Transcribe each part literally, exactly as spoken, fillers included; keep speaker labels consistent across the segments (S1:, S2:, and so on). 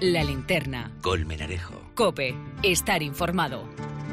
S1: La Linterna.
S2: Colmenarejo.
S1: COPE. Estar informado.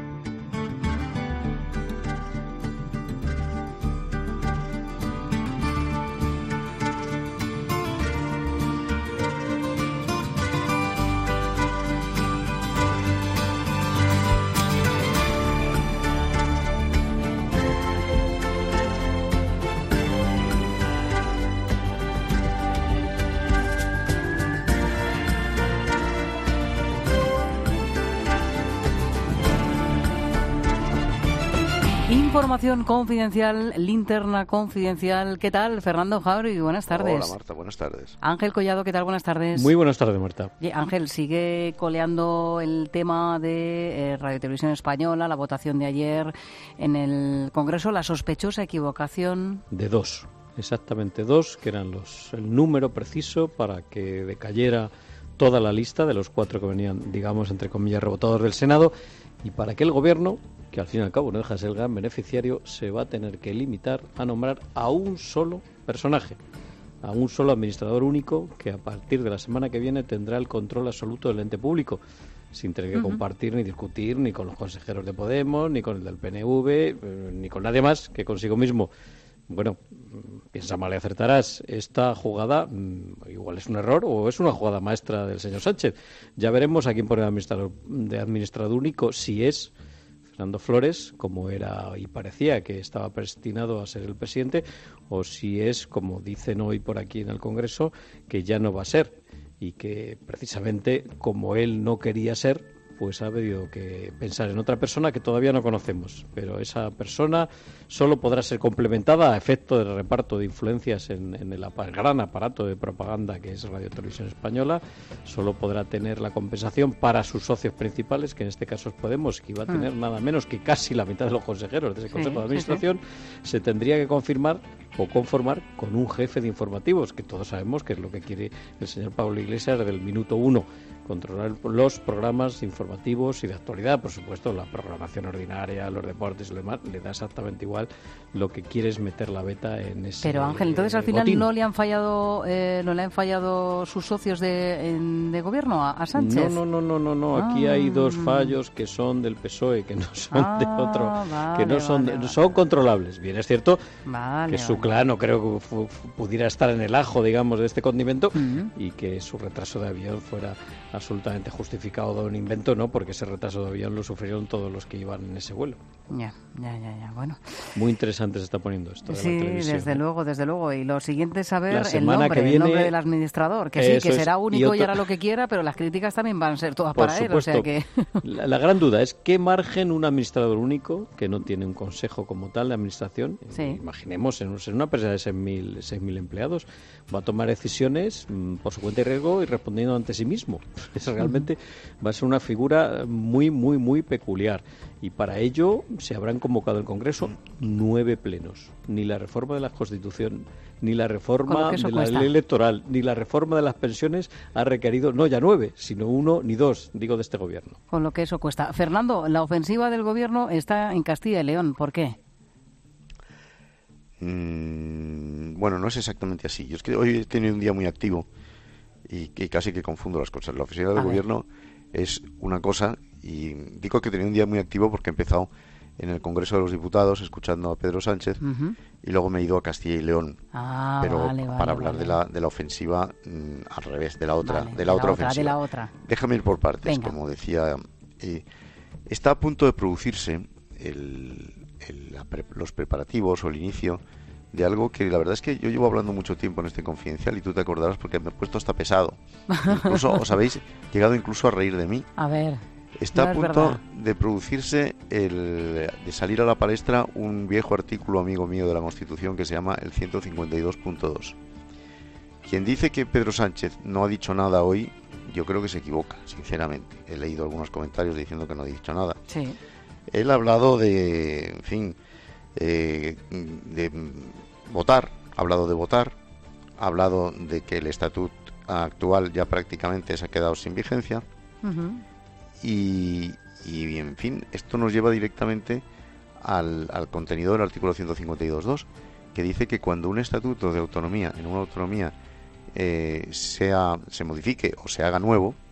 S3: Información confidencial, linterna confidencial. ¿Qué tal, Fernando Jauregui? Buenas tardes.
S4: Hola, Marta, buenas tardes.
S3: Ángel Collado, ¿qué tal? Buenas tardes.
S5: Muy buenas tardes, Marta.
S3: Y Ángel, sigue coleando el tema de eh, Radio Televisión Española, la votación de ayer en el Congreso, la sospechosa equivocación.
S5: De dos, exactamente dos, que eran los el número preciso para que decayera toda la lista de los cuatro que venían, digamos, entre comillas, rebotados del Senado, y para que el Gobierno, que al fin y al cabo no deja de ser el gran beneficiario, se va a tener que limitar a nombrar a un solo personaje, a un solo administrador único, que a partir de la semana que viene tendrá el control absoluto del ente público, sin tener que uh-huh. compartir ni discutir ni con los consejeros de Podemos, ni con el del P N V, eh, ni con nadie más que consigo mismo. Bueno, piensa mal y acertarás. Esta jugada mmm, igual es un error o es una jugada maestra del señor Sánchez. Ya veremos a quién pone de administrador, de administrador único, si es Fernando Flores, como era y parecía que estaba destinado a ser el presidente, o si es, como dicen hoy por aquí en el Congreso, que ya no va a ser, y que precisamente como él no quería ser, pues ha habido que pensar en otra persona que todavía no conocemos, pero esa persona solo podrá ser complementada a efecto del reparto de influencias en, en el gran aparato de propaganda que es Radio Televisión Española. Solo podrá tener la compensación para sus socios principales, que en este caso es Podemos, que iba a tener mm. nada menos que casi la mitad de los consejeros de ese Consejo sí, de Administración. Sí, sí. Se tendría que confirmar o conformar con un jefe de informativos, que todos sabemos que es lo que quiere el señor Pablo Iglesias desde el minuto uno, controlar los programas informativos y de actualidad. Por supuesto, la programación ordinaria, los deportes y lo demás, le da exactamente igual. Lo que quiere es meter la veta en ese
S3: Pero Ángel, entonces al final
S5: botín.
S3: no le han fallado eh, no le han fallado sus socios de, en, de gobierno a, a Sánchez.
S5: No, no, no, no, no, no. Ah. Aquí hay dos fallos que son del P S O E, que no son
S3: ah,
S5: de otro,
S3: vale,
S5: que no son,
S3: vale, vale.
S5: son controlables. Bien, es cierto
S3: vale,
S5: que su
S3: vale.
S5: clan no creo que fu- pudiera estar en el ajo, digamos, de este condimento,
S3: uh-huh.
S5: y que su retraso de avión fuera absolutamente justificado de un invento, no, porque ese retraso de avión lo sufrieron todos los que iban en ese vuelo.
S3: Ya, ya, ya, ya. Bueno.
S5: Muy interesante se está poniendo esto. De
S3: sí,
S5: la televisión,
S3: desde
S5: ¿no?
S3: luego, desde luego. Y lo siguiente es saber
S5: La
S3: el
S5: semana
S3: nombre,
S5: que viene,
S3: el nombre del administrador, que sí, que será
S5: es,
S3: único y, otro... y
S5: otro...
S3: hará lo que quiera, pero las críticas también van a ser todas
S5: Por
S3: para
S5: supuesto.
S3: él. O sea que...
S5: la, la gran duda es qué margen un administrador único, que no tiene un consejo como tal de administración,
S3: sí.
S5: imaginemos en, en una empresa de seis mil empleados, va a tomar decisiones mmm, por su cuenta y riesgo y respondiendo ante sí mismo. Eso realmente uh-huh. va a ser una figura muy, muy, muy peculiar. Y para ello se habrán convocado el Congreso nueve plenos. Ni la reforma de la Constitución, ni la reforma de la
S3: cuesta.
S5: ley electoral, ni la reforma de las pensiones ha requerido, no ya nueve, sino uno ni dos, digo, de este Gobierno.
S3: Con lo que eso cuesta. Fernando, la ofensiva del Gobierno está en Castilla y León. ¿Por qué?
S4: Mm, bueno, no es exactamente así. Yo es que hoy he tenido un día muy activo y, y casi que confundo las cosas. La ofensiva del Gobierno es una cosa, y digo que he tenido un día muy activo porque he empezado en el Congreso de los Diputados escuchando a Pedro Sánchez uh-huh. y luego me he ido a Castilla y León,
S3: ah,
S4: pero
S3: vale,
S4: para
S3: vale,
S4: hablar
S3: vale.
S4: de la de la ofensiva mmm, al revés, de la otra,
S3: vale,
S4: de la
S3: de
S4: otra
S3: la
S4: ofensiva.
S3: Otra, de la otra.
S4: Déjame ir por partes,
S3: Venga.
S4: como decía. Eh, está a punto de producirse el, el, la pre, los preparativos o el inicio de algo que la verdad es que yo llevo hablando mucho tiempo en este Confidencial y tú te acordarás porque me he puesto hasta pesado. Incluso os habéis llegado incluso a reír de mí.
S3: A ver.
S4: Está
S3: no
S4: a punto
S3: verdad.
S4: de producirse, el, de salir a la palestra un viejo artículo amigo mío de la Constitución que se llama el ciento cincuenta y dos punto dos. Quien dice que Pedro Sánchez no ha dicho nada hoy, yo creo que se equivoca, sinceramente. He leído algunos comentarios diciendo que no ha dicho nada.
S3: Sí.
S4: Él ha hablado de, en fin, eh, de votar, ha hablado de votar, ha hablado de que el estatuto actual ya prácticamente se ha quedado sin vigencia.
S3: Uh-huh.
S4: Y, y, en fin, esto nos lleva directamente al, al contenido del artículo ciento cincuenta y dos punto dos, que dice que cuando un estatuto de autonomía, en una autonomía, eh, sea se modifique o se haga nuevo,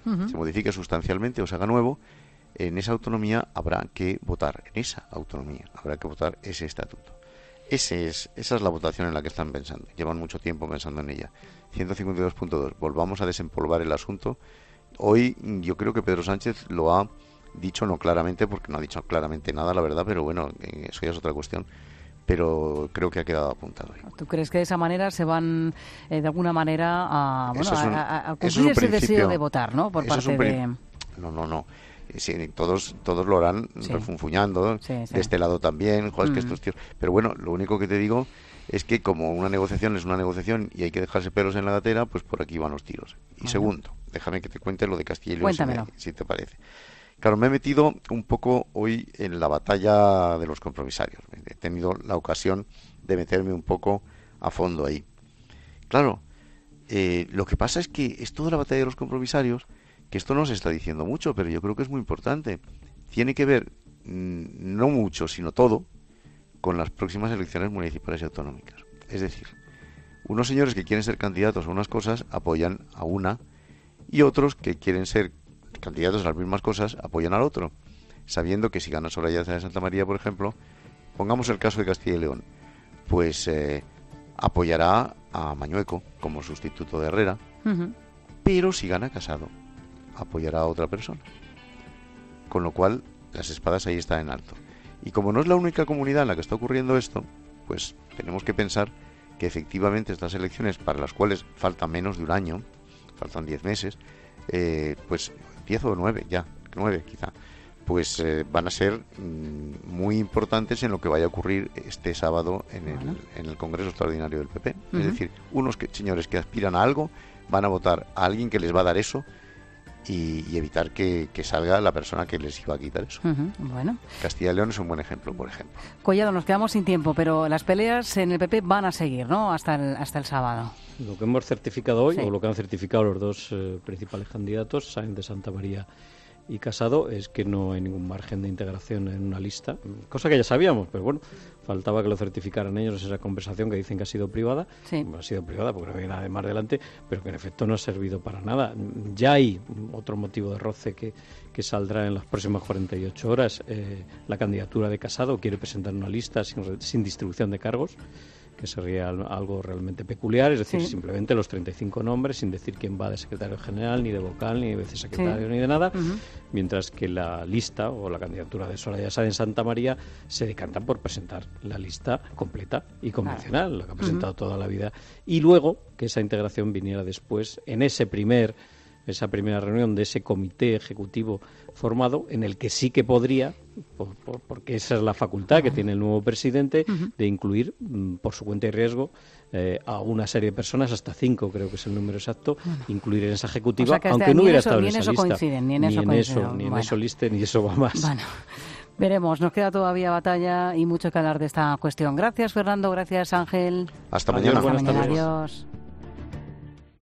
S4: uh-huh. se modifique sustancialmente o se haga nuevo, en esa autonomía habrá que votar, en esa autonomía habrá que votar ese estatuto. Ese es, esa es la votación en la que están pensando. Llevan mucho tiempo pensando en ella. ciento cincuenta y dos punto dos. Volvamos a desempolvar el asunto. Hoy yo creo que Pedro Sánchez lo ha dicho, no claramente, porque no ha dicho claramente nada, la verdad, pero bueno, eso ya es otra cuestión. Pero creo que ha quedado apuntado ahí.
S3: ¿Tú crees que de esa manera se van, eh, de alguna manera, a, bueno,
S4: un,
S3: a, a cumplir ese deseo de votar, ¿no? Por parte
S4: es
S3: de...
S4: No, no, no. Sí, todos todos lo harán sí. refunfuñando,
S3: sí, sí.
S4: de este lado también, joder,
S3: mm.
S4: que estos tíos... Pero bueno, lo único que te digo es que como una negociación es una negociación y hay que dejarse pelos en la gatera, pues por aquí van los tiros. Y bueno. segundo, déjame que te cuente lo de Castilla y León, si, me, si te parece. Claro, me he metido un poco hoy en la batalla de los compromisarios. He tenido la ocasión de meterme un poco a fondo ahí. Claro, eh, lo que pasa es que esto de la batalla de los compromisarios, que esto no se está diciendo mucho, pero yo creo que es muy importante. Tiene que ver, mmm, no mucho, sino todo, con las próximas elecciones municipales y autonómicas. Es decir, unos señores que quieren ser candidatos a unas cosas apoyan a una y otros que quieren ser candidatos a las mismas cosas apoyan al otro, sabiendo que si gana Soraya de Santa María, por ejemplo, pongamos el caso de Castilla y León, pues eh, apoyará a Mañueco como sustituto de Herrera, uh-huh. pero si gana Casado, apoyará a otra persona. Con lo cual, las espadas ahí están en alto. Y como no es la única comunidad en la que está ocurriendo esto, pues tenemos que pensar que efectivamente estas elecciones, para las cuales falta menos de un año, faltan diez meses, eh, pues diez o nueve, ya, nueve quizá, pues eh, van a ser mmm, muy importantes en lo que vaya a ocurrir este sábado en el, bueno. en el Congreso Extraordinario del P P. Uh-huh. Es decir, unos que, señores que aspiran a algo van a votar a alguien que les va a dar eso y, y evitar que, que salga la persona que les iba a quitar eso.
S3: Uh-huh. Bueno.
S4: Castilla y León es un buen ejemplo, por ejemplo.
S3: Collado, nos quedamos sin tiempo, pero las peleas en el P P van a seguir, ¿no? Hasta el, hasta el sábado.
S5: Lo que hemos certificado hoy,
S3: sí.
S5: o lo que han certificado los dos eh, principales candidatos, Sáenz de Santa María y Casado, es que no hay ningún margen de integración en una lista, cosa que ya sabíamos, pero bueno, faltaba que lo certificaran ellos, esa conversación que dicen que ha sido privada,
S3: sí.
S5: ha sido privada porque no hay nada de más delante, pero que en efecto no ha servido para nada. Ya hay otro motivo de roce que, que saldrá en las próximas cuarenta y ocho horas, eh, la candidatura de Casado quiere presentar una lista sin, sin distribución de cargos, que sería algo realmente peculiar, es decir, sí. simplemente los treinta y cinco nombres, sin decir quién va de secretario general, ni de vocal, ni de vicesecretario, sí. ni de nada, uh-huh. mientras que la lista o la candidatura de Soraya Sáenz de Santa María se decantan por presentar la lista completa y convencional, claro. la que ha presentado uh-huh. toda la vida, y luego que esa integración viniera después en ese primer esa primera reunión de ese comité ejecutivo formado, en el que sí que podría, por, por, porque esa es la facultad que tiene el nuevo presidente, uh-huh. de incluir, por su cuenta y riesgo, eh, a una serie de personas, hasta cinco creo que es el número exacto, bueno. incluir en esa ejecutiva, o sea, aunque no hubiera eso, estado en esa lista.
S3: Coinciden, ni en eso
S5: ni en
S3: coinciden.
S5: eso, ni en
S3: bueno.
S5: eso liste, ni eso va más.
S3: Bueno. Veremos, nos queda todavía batalla y mucho que hablar de esta cuestión. Gracias, Fernando, gracias, Ángel.
S4: Hasta mañana.
S5: Adiós,
S3: Hasta mañana,
S5: tardes.
S3: adiós.